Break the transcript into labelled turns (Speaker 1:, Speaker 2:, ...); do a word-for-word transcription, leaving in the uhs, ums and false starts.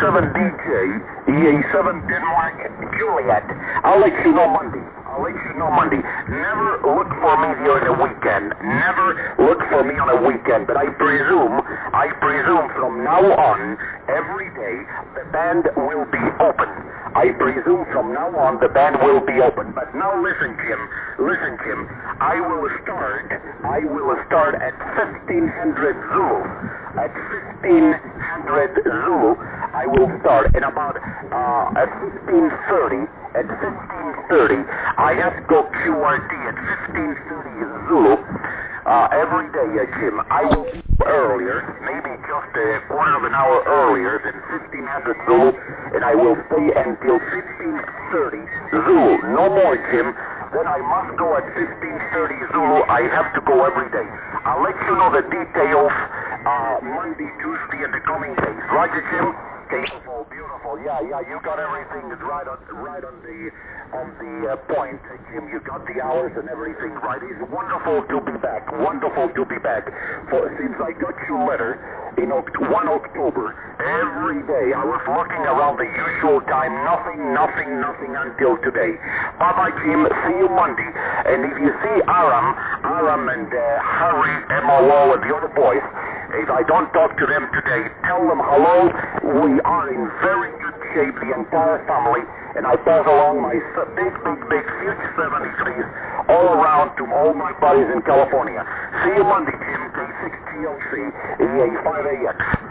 Speaker 1: seven D J, E A seven Denmark Juliet. I'll let you know Monday. I'll let you know Monday. Never look for me during the weekend. Never look for me on a weekend. But I presume, I presume from now on, every day, the band will be open. I presume from now on the band will be open. But now listen, Jim. Listen, Jim. I will start, I will start at fifteen hundred Zulu. At fifteen hundred Zulu, I will start in about, uh, at fifteen thirty. At fifteen thirty, I have to go Q R T at fifteen thirty Zulu. Uh, every day, uh, Jim. I will be earlier, maybe just a quarter of an hour earlier than fifteen hundred Zulu, and I will stay until fifteen thirty Zulu. No more, Jim. Then I must go at fifteen thirty Zulu. I have to go every day. I'll let you know the details uh, Monday, Tuesday, and the coming days. Roger, Jim? Beautiful, beautiful. Yeah, yeah, you got everything right on, right on the, on the uh, point, Jim. You got the hours and everything right. It's wonderful to be back. Wonderful to be back. For since I got your letter in Oct- one October, every day I was looking around the usual time. Nothing, nothing, nothing until today. Bye bye, Jim. See you Monday. And if you see Aram, Aram and uh, Harry, M O O, and the other boys, if I don't talk to them today, tell them hello. We are in very good shape, the entire family, and I pass along my big, big, big Future seventy-threes all around to all my buddies in California. See you Monday, Jim, K six G L C, E A five A X.